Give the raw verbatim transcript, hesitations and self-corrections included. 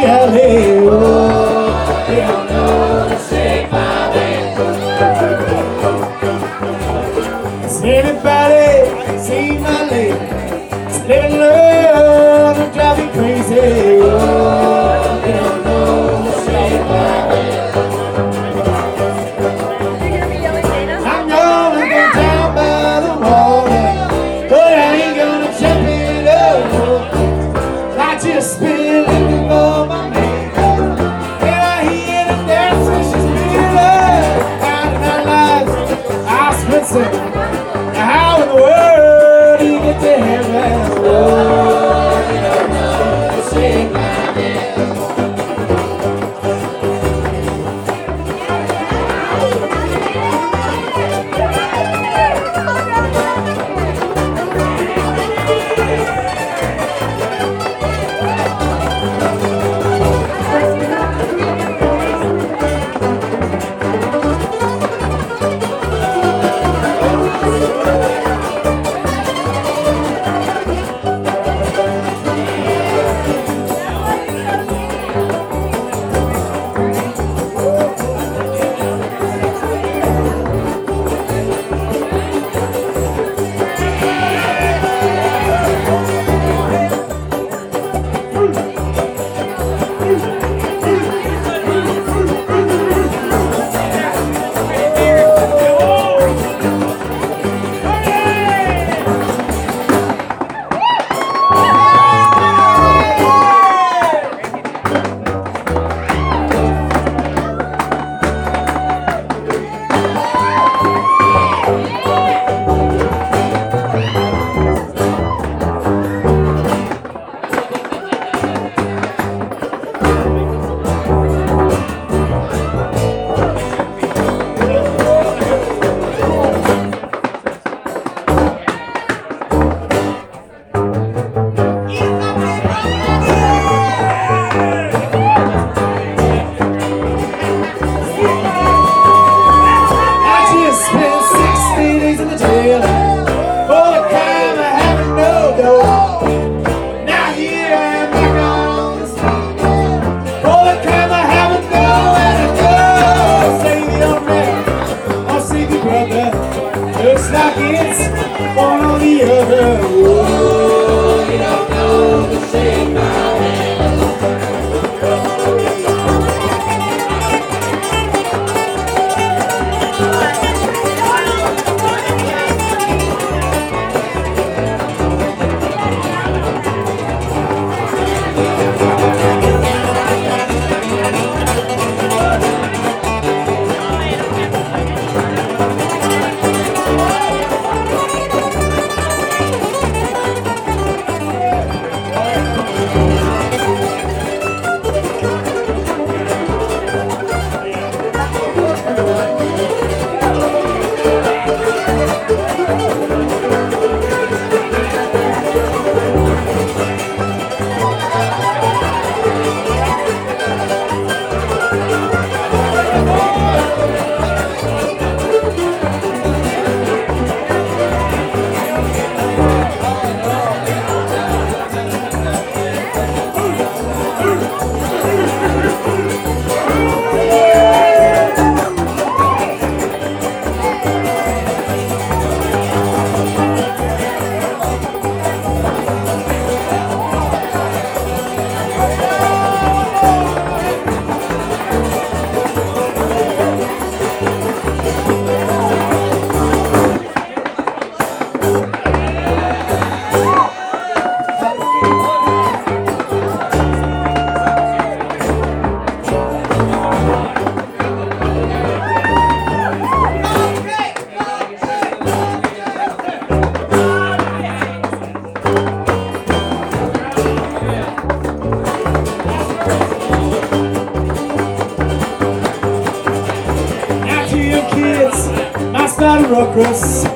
alley. Oh, you don't know the shape of it. Has anybody seen my lady? Living love and drive me crazy. Oh, you don't know the shape of it. I'm gonna go down by the water, but I ain't gonna jump in love. I just been looking for my man, and I hear the dance when she's been love. Out of my life, I spent some. How in the world do you get to heaven? Oh, you don't know the shape of it. Looks like it's one or the other. Oh, you don't know the shape of it. Now to your kids, my style ruckus.